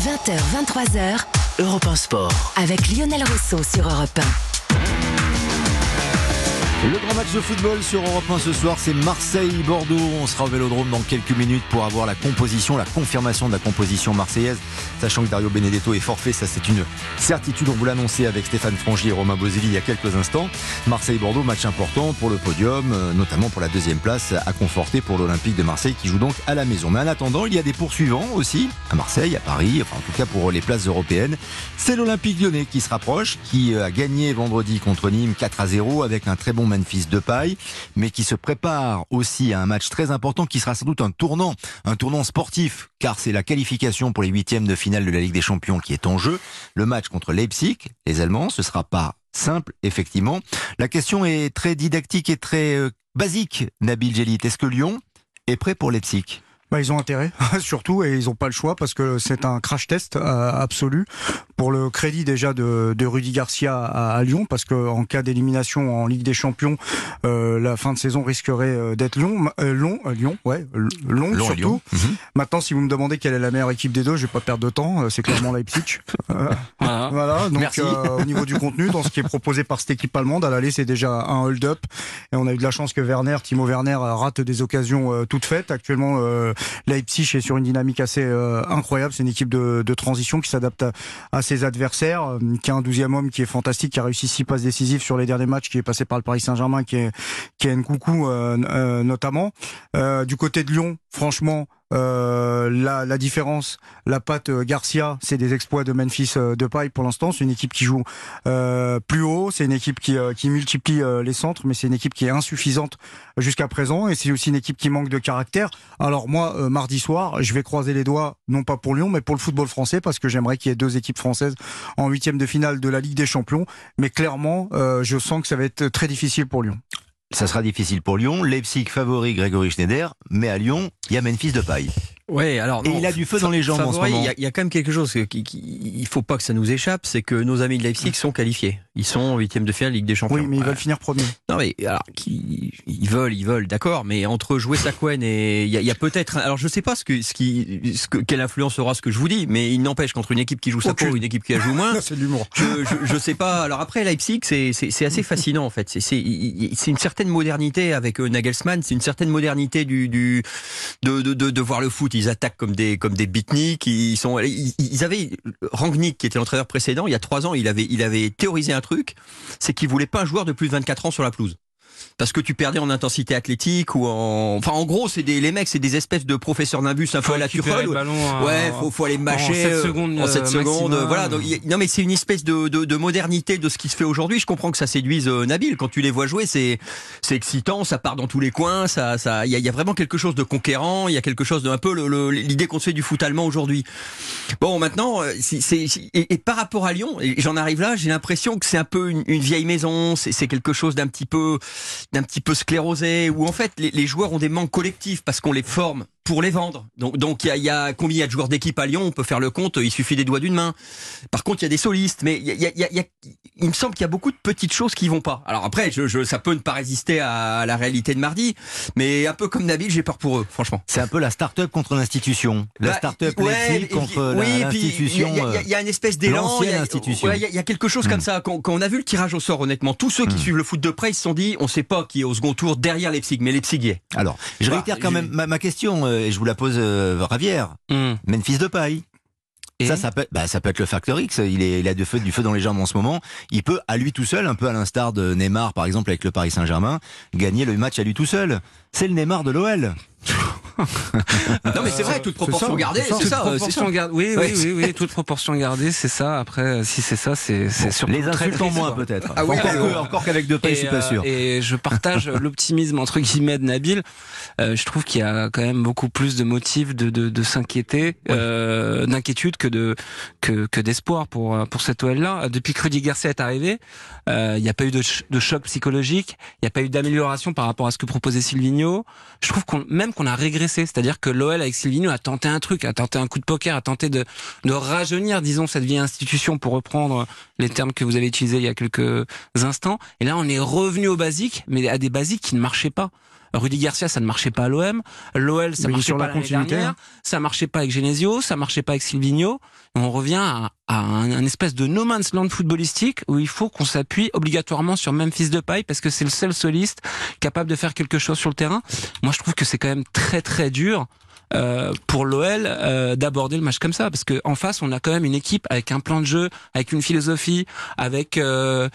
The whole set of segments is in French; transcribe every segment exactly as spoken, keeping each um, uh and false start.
vingt heures vingt-trois heures, Europe un Sport. Avec Lionel Rousseau sur Europe un. Le grand match de football sur Europe un ce soir, c'est Marseille-Bordeaux. On sera au Vélodrome dans quelques minutes pour avoir la composition, la confirmation de la composition marseillaise. Sachant que Dario Benedetto est forfait, ça c'est une certitude. On vous l'a annoncé avec Stéphane Frangy et Romain Boselli il y a quelques instants. Marseille-Bordeaux, match important pour le podium, notamment pour la deuxième place à conforter pour l'Olympique de Marseille qui joue donc à la maison. Mais en attendant, il y a des poursuivants aussi à Marseille, à Paris, enfin en tout cas pour les places européennes. C'est l'Olympique Lyonnais qui se rapproche, qui a gagné vendredi contre Nîmes quatre à zéro avec un très bon Memphis Depay, mais qui se prépare aussi à un match très important qui sera sans doute un tournant, un tournant sportif, car c'est la qualification pour les huitièmes de finale de la Ligue des Champions qui est en jeu. Le match contre Leipzig, les Allemands, ce sera pas simple, effectivement. La question est très didactique et très euh, basique, Nabil Djellit. Est-ce que Lyon est prêt pour Leipzig ? Bah, ils ont intérêt, surtout, et ils n'ont pas le choix parce que c'est un crash test euh, absolu pour le crédit déjà de, de Rudy Garcia à, à Lyon, parce qu'en cas d'élimination en Ligue des Champions, euh, la fin de saison risquerait d'être long, euh, long, euh, Lyon, ouais, long, long surtout. Lyon. Mm-hmm. Maintenant, si vous me demandez quelle est la meilleure équipe des deux, je vais pas perdre de temps. Euh, c'est clairement Leipzig. Euh, voilà. voilà. Donc, Merci. Euh, au niveau du contenu, dans ce qui est proposé par cette équipe allemande, à l'aller, c'est déjà un hold-up. Et on a eu de la chance que Werner, Timo Werner, rate des occasions euh, toutes faites. Actuellement. Euh, Leipzig est sur une dynamique assez euh, incroyable. C'est une équipe de, de transition qui s'adapte à, à ses adversaires, euh, qui a un douzième homme qui est fantastique, qui a réussi six passes décisives sur les derniers matchs, qui est passé par le Paris Saint-Germain, qui est, qui est Nkoukou euh, euh, notamment. Euh, du côté de Lyon, franchement, Euh, la, la différence, la patte euh, Garcia, c'est des exploits de Memphis euh, Depay pour l'instant. C'est une équipe qui joue euh, plus haut, c'est une équipe qui, euh, qui multiplie euh, les centres, mais c'est une équipe qui est insuffisante jusqu'à présent, et c'est aussi une équipe qui manque de caractère. Alors moi, euh, mardi soir, je vais croiser les doigts, non pas pour Lyon, mais pour le football français, parce que j'aimerais qu'il y ait deux équipes françaises en huitième de finale de la Ligue des Champions, mais clairement, euh, je sens que ça va être très difficile pour Lyon. Ça sera difficile pour Lyon. Leipzig favori Grégory Schneider, mais à Lyon, il y a Memphis Depay. Ouais, alors non, et il a du feu dans les jambes favori, en ce moment. Il y, y a quand même quelque chose qui, qui, il faut pas que ça nous échappe, c'est que nos amis de Leipzig sont qualifiés. Ils sont en huitième de finale Ligue des Champions. Oui, mais ils ouais. veulent finir premier. Non mais alors, qui, ils veulent, ils veulent, d'accord. Mais entre jouer Sakwen et il y a, y a peut-être. Alors je sais pas ce que, ce qui, ce que, quelle influence aura ce que je vous dis, mais il n'empêche qu'entre une équipe qui joue sa peau et une équipe qui la joue moins. C'est de l'humour. Je, je, je sais pas. Alors après Leipzig, c'est, c'est, c'est assez fascinant en fait. C'est, c'est, c'est une certaine modernité avec Nagelsmann. C'est une certaine modernité du, du, de, de, de, de voir le foot. Ils attaquent comme des comme des beatniks, ils sont, ils, ils avaient Rangnick qui était l'entraîneur précédent il y a trois ans, il avait, il avait théorisé un truc, c'est qu'il voulait pas un joueur de plus de vingt-quatre ans sur la pelouse. Parce que tu perdais en intensité athlétique ou en, enfin en gros c'est des les mecs c'est des espèces de professeurs nimbus un peu à la Tuchel. Ouais, faut faut aller mâcher en sept secondes. En sept secondes voilà. Donc, y, non mais c'est une espèce de, de de modernité de ce qui se fait aujourd'hui. Je comprends que ça séduise euh, Nabil quand tu les vois jouer, c'est c'est excitant, ça part dans tous les coins, ça ça il y a, y a vraiment quelque chose de conquérant, il y a quelque chose de un peu le, le, l'idée qu'on se fait du foot allemand aujourd'hui. Bon maintenant c'est, c'est et, et par rapport à Lyon, et j'en arrive là, j'ai l'impression que c'est un peu une, une vieille maison, c'est, c'est quelque chose d'un petit peu d'un petit peu sclérosé, où en fait les, les joueurs ont des manques collectifs parce qu'on les forme pour les vendre. Donc donc il y a, y a combien il y a de joueurs d'équipe à Lyon, on peut faire le compte, il suffit des doigts d'une main. Par contre, il y a des solistes, mais il y a, y a, y a, il me semble qu'il y a beaucoup de petites choses qui vont pas. Alors après, je, je, ça peut ne pas résister à la réalité de mardi, mais un peu comme Nabil, j'ai peur pour eux, franchement. C'est un peu la start-up contre l'institution, la bah, start-up ouais, Leipzig contre la, oui, l'institution. Il y, y, y a une espèce d'élan, il y, ouais, y, y a quelque chose mmh. comme ça. Quand, quand on a vu le tirage au sort, honnêtement, tous ceux qui mmh. suivent le foot de près, ils se sont dit, on sait pas qui est au second tour derrière Leipzig, mais Leipzig y est. Alors, je bah, réitère quand même ma, ma question, et je vous la pose euh, Ravière. Mmh. Memphis Depay. Et ça, ça peut, bah, ça peut être le facteur X. Il, est, il a du feu, du feu dans les jambes en ce moment. Il peut, à lui tout seul, un peu à l'instar de Neymar, par exemple, avec le Paris Saint-Germain, gagner le match à lui tout seul. C'est le Neymar de l'O L. Non mais c'est vrai, toute proportion c'est gardée, c'est ça. C'est ça. Gar... Oui, oui, oui, oui, toute proportion gardée, c'est ça. Après, si c'est ça, c'est, c'est bon, surtout les insultes en moins peut-être. Ah oui, encore, que, encore qu'avec Depay, je suis pas sûr. Et je partage l'optimisme entre guillemets de Nabil. Euh, je trouve qu'il y a quand même beaucoup plus de motifs de, de, de s'inquiéter, ouais. euh, d'inquiétude que de que, que d'espoir pour pour cette O L là. Depuis que Rudy Garcia est arrivé, euh, il n'y a pas eu de, ch- de choc psychologique, il n'y a pas eu d'amélioration par rapport à ce que proposait Silvinho. Je trouve qu'on même qu'on a régressé, c'est-à-dire que l'O L avec Silvinho a tenté un truc, a tenté un coup de poker, a tenté de, de rajeunir, disons, cette vieille institution, pour reprendre les termes que vous avez utilisés il y a quelques instants. Et là, on est revenu aux basiques, mais à des basiques qui ne marchaient pas. Rudy Garcia, ça ne marchait pas à l'O M. L'O L, ça Mais marchait sur pas la l'année continuité, dernière. hein. Ça marchait pas avec Genesio, ça marchait pas avec Silvino. Et on revient à, à un, un espèce de no man's land footballistique où il faut qu'on s'appuie obligatoirement sur Memphis Depay parce que c'est le seul soliste capable de faire quelque chose sur le terrain. Moi, je trouve que c'est quand même très très dur. Euh, pour l'O L euh, d'aborder le match comme ça parce que en face on a quand même une équipe avec un plan de jeu, avec une philosophie, avec euh,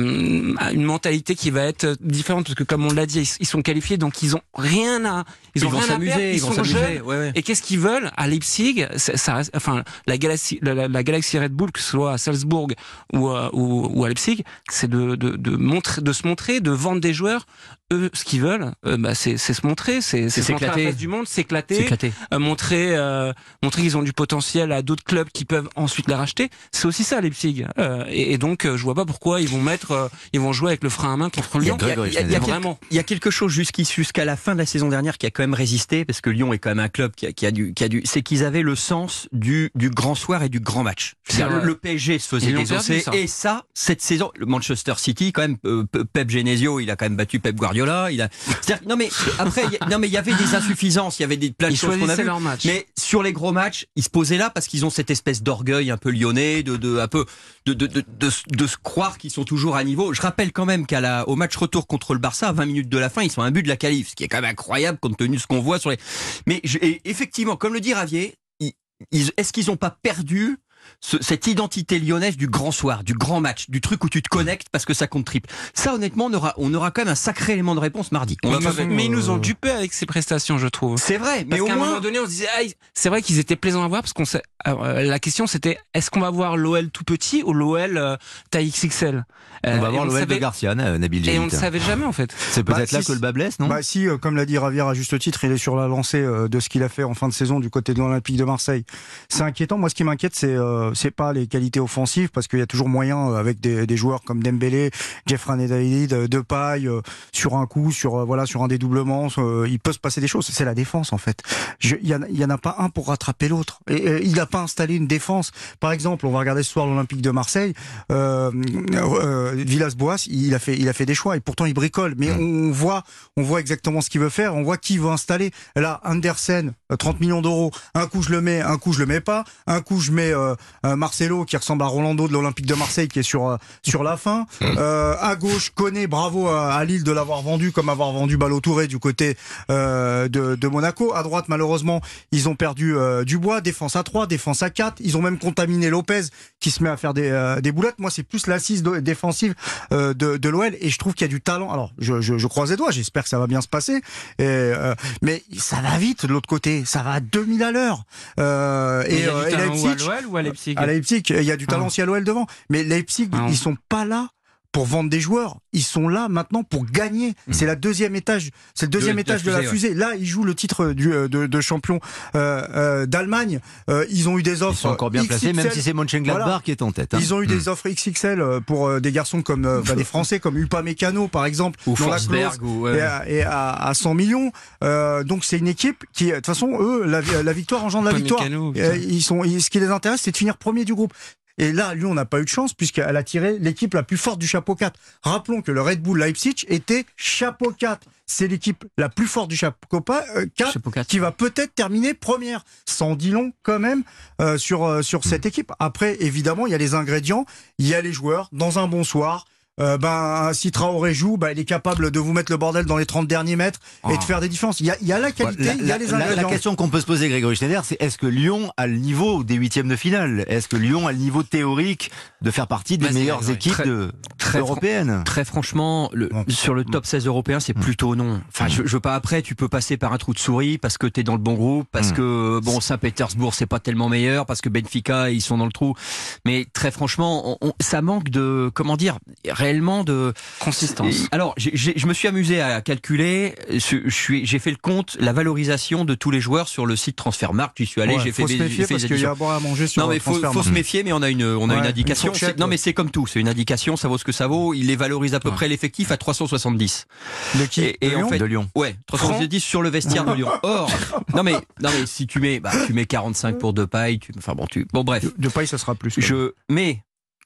une mentalité qui va être différente parce que comme on l'a dit ils sont qualifiés donc ils ont rien à ils, Ils ont vont rien à perdre, s'amuser, ils, ils vont sont s'amuser. jeunes. Ouais, ouais. Et qu'est-ce qu'ils veulent à Leipzig? Ça, ça reste, enfin la Galaxy la, la, la Galaxy Red Bull que ce soit à Salzbourg ou à, ou, ou à Leipzig, c'est de, de, de montrer de se montrer, de vendre des joueurs. Eux, ce qu'ils veulent, euh, bah, c'est, c'est se montrer, c'est, c'est, c'est se montrer à la face du monde, s'éclater, s'éclater. Euh, montrer, euh, montrer qu'ils ont du potentiel à d'autres clubs qui peuvent ensuite les racheter. C'est aussi ça, Leipzig. Euh, et, et donc, euh, je vois pas pourquoi ils vont mettre, euh, ils vont jouer avec le frein à main contre Lyon. Il y a, il y a, il y a vraiment. Il y a quelque chose jusqu'ici, jusqu'à la fin de la saison dernière qui a quand même résisté, parce que Lyon est quand même un club qui a, qui a du, qui a du, c'est qu'ils avaient le sens du, du grand soir et du grand match. C'est-à-dire, le, le P S G se faisait désosser, et ça, cette saison, le Manchester City, quand même, euh, Pep Genesio, il a quand même battu Pep Guardiola, il a, c'est-à-dire, non mais après, il y a, non mais il y avait des insuffisances, il y avait des plein de ils choses qu'on a vues. leur match. Mais sur les gros matchs, ils se posaient là parce qu'ils ont cette espèce d'orgueil un peu lyonnais, de, de un peu de de, de, de, de se croire qu'ils sont toujours à niveau. Je rappelle quand même qu'à la au match retour contre le Barça, à vingt minutes de la fin, ils sont à un but de la qualif, ce qui est quand même incroyable compte tenu de ce qu'on voit sur les. Mais je, et effectivement, comme le dit Ravier, ils, ils, est-ce qu'ils n'ont pas perdu Ce, cette identité lyonnaise du grand soir, du grand match, du truc où tu te connectes parce que ça compte triple. Ça, honnêtement, on aura, on aura quand même un sacré élément de réponse mardi. On mais, va nous, pas... mais ils nous ont dupés avec ces prestations, je trouve. C'est vrai, mais parce au qu'à moins... un moment donné, on se disait, ah, c'est vrai qu'ils étaient plaisants à voir parce qu'on sait, euh, la question c'était, est-ce qu'on va voir l'O L tout petit ou l'O L euh, taille X X L? Euh, on va voir l'O L savait... de Garcia, Nabil Djellit. Et on ne savait jamais en fait. C'est peut-être bah, là si, que le bas blesse, non? Bah si, euh, comme l'a dit Ravière à juste titre, il est sur la lancée euh, de ce qu'il a fait en fin de saison du côté de l'Olympique de Marseille. C'est inquiétant. Moi, ce qui m'inquiète, c'est euh, c'est pas les qualités offensives, parce qu'il y a toujours moyen euh, avec des, des joueurs comme Dembélé, Jeffrey David, euh, Depay, euh, sur un coup, sur euh, voilà, sur un dédoublement, euh, il peut se passer des choses. C'est la défense en fait. Je, il y, en, il y en a pas un pour rattraper l'autre. Et, et il n'a pas installé une défense. Par exemple, on va regarder ce soir l'Olympique de Marseille. Euh, euh, Villas-Boas, il a fait, il a fait des choix et pourtant il bricole. Mais on voit, on voit exactement ce qu'il veut faire. On voit qui veut installer. Là, Andersen, trente millions d'euros. Un coup je le mets, un coup je le mets pas. Un coup je mets euh, Marcelo qui ressemble à Rolando de l'Olympique de Marseille qui est sur euh, sur la fin. Euh, à gauche, Koné, bravo à, à Lille de l'avoir vendu, comme avoir vendu Balotouré du côté euh, de, de Monaco. À droite, malheureusement, ils ont perdu euh, Dubois. Défense à trois, défense à quatre. Ils ont même contaminé Lopez qui se met à faire des, euh, des boulettes. Moi, c'est plus l'assise de, défensive euh, de, de l'O L et je trouve qu'il y a du talent. Alors, je, je, je croise les doigts. J'espère que ça va bien se passer. Et, euh, mais ça va vite de l'autre côté. Ça va à deux mille à l'heure. Euh, et, et, euh, et Leipzig, à l'O L ou à Leipzig? À Leipzig, il y a du talent ah. aussi à l'O L devant. Mais Leipzig, ah. ils sont pas là pour vendre des joueurs, ils sont là maintenant pour gagner. Mmh. C'est la deuxième étage, c'est le deuxième de, étage de la fusée. De la fusée. Ouais. Là, ils jouent le titre du, de, de champion euh, euh, d'Allemagne. Euh, ils ont eu des offres. Ils sont encore bien X X L, placés, même si c'est Mönchengladbach voilà. qui est en tête. Hein. Ils ont eu mmh. des offres X X L pour euh, des garçons comme euh, bah, des Français comme Upamecano par exemple, ou Forsberg, ou ouais. et, à, et à, à cent millions. Euh, donc c'est une équipe qui, de toute façon, eux, la, la victoire engendre la victoire. Euh, ils sont, ils, ce qui les intéresse, c'est de finir premier du groupe. Et là, Lyon n'a pas eu de chance puisqu'elle a tiré l'équipe la plus forte du chapeau quatre. Rappelons que le Red Bull Leipzig était chapeau quatre. C'est l'équipe la plus forte du chapeau quatre qui va peut-être terminer première. Sans dit long quand même euh, sur, euh, sur cette équipe. Après, évidemment, il y a les ingrédients, il y a les joueurs. Dans un bon soir, Euh, ben, si Traoré joue, ben, il est capable de vous mettre le bordel dans les trente derniers mètres et oh. de faire des différences. Il y a, il y a la qualité, la, il y a les ingrédients. La, la question qu'on peut se poser, Grégory Schneider, c'est est-ce que Lyon a le niveau des huitièmes de finale? Est-ce que Lyon a le niveau théorique de faire partie des Vas-y, meilleures Grégory. équipes très, de, très européennes? fran- Très franchement, le, bon. sur le top seize européen, c'est plutôt non. Enfin, mmh. je, je veux pas après, tu peux passer par un trou de souris parce que t'es dans le bon groupe, parce mmh. que, bon, Saint-Pétersbourg, c'est pas tellement meilleur, parce que Benfica, ils sont dans le trou. Mais très franchement, on, on, ça manque de, comment dire, réellement de, consistance. Alors, j'ai, j'ai, je me suis amusé à calculer. Je suis, j'ai fait le compte, la valorisation de tous les joueurs sur le site Transfermarkt. J'y suis allé, ouais, j'ai fait des. Faut se méfier parce qu'il y a à boire à manger sur. Non, mais faut, faut se méfier, mais on a une, on a ouais, une indication. Une fourchette, c'est, non, ouais. mais c'est comme tout. C'est une indication. Ça vaut ce que ça vaut. Il les valorise à peu ouais. près l'effectif à trois cent soixante-dix. De qui? Et, et de en Lyon fait, de Lyon. Ouais, trois cent soixante-dix sur le vestiaire de Lyon. Or, non mais, non mais si tu mets, bah, tu mets quarante-cinq pour Depay. Tu, enfin bon, tu, bon bref. Depay, ça sera plus. Je, mais.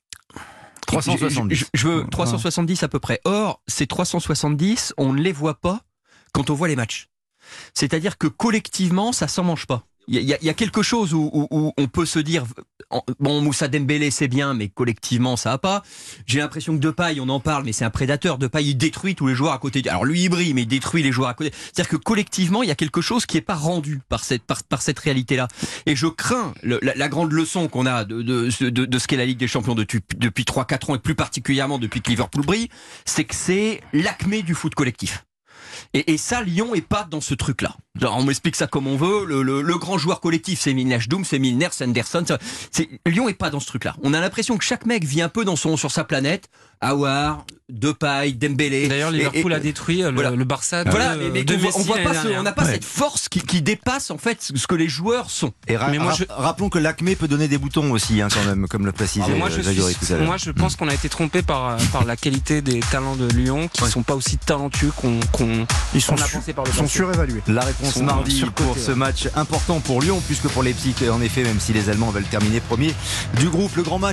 trois cent soixante-dix. Je, je, je veux trois cent soixante-dix à peu près. Or, ces trois cent soixante-dix, on ne les voit pas quand on voit les matchs. C'est-à-dire que collectivement, ça s'en mange pas. Il y, y a quelque chose où, où, où on peut se dire bon, Moussa Dembélé c'est bien, mais collectivement ça va pas. J'ai l'impression que Depay, on en parle, mais c'est un prédateur. Depay il détruit tous les joueurs à côté. Alors lui il brille, mais il détruit les joueurs à côté. C'est-à-dire que collectivement il y a quelque chose qui est pas rendu par cette par, par cette réalité-là. Et je crains le, la, la grande leçon qu'on a de de, de, de ce qu'est la Ligue des Champions depuis depuis trois quatre ans et plus particulièrement depuis que Liverpool brille, c'est que c'est l'acmé du foot collectif. Et, et ça, Lyon est pas dans ce truc-là. Genre, on m'explique ça comme on veut. Le, le, le grand joueur collectif, c'est Wijnaldum, c'est Milner, c'est Anderson. C'est, c'est, Lyon est pas dans ce truc-là. On a l'impression que chaque mec vit un peu dans son, sur sa planète. Aouar, Depay, Dembélé. D'ailleurs, Liverpool et, et, a détruit le, voilà. le Barça. De, voilà, mais, mais de on, Messi on voit pas, ce, on n'a pas ouais. cette force qui, qui dépasse en fait ce que les joueurs sont. Et ra- mais moi, ra- je... rappelons que l'acmé peut donner des boutons aussi, hein, quand même, comme le précisait moi, je Grégory suis, tout à l'heure. moi, je pense qu'on a été trompé par, par la qualité des talents de Lyon, qui ne Ouais. sont pas aussi talentueux qu'on, qu'on, Ils sont, qu'on a su- pensé par le sont passé. surévalués. La réponse Sont mardi surcotés, pour ce ouais. match important pour Lyon, plus que pour Leipzig, en effet, même si les Allemands veulent terminer premier du groupe. Le grand match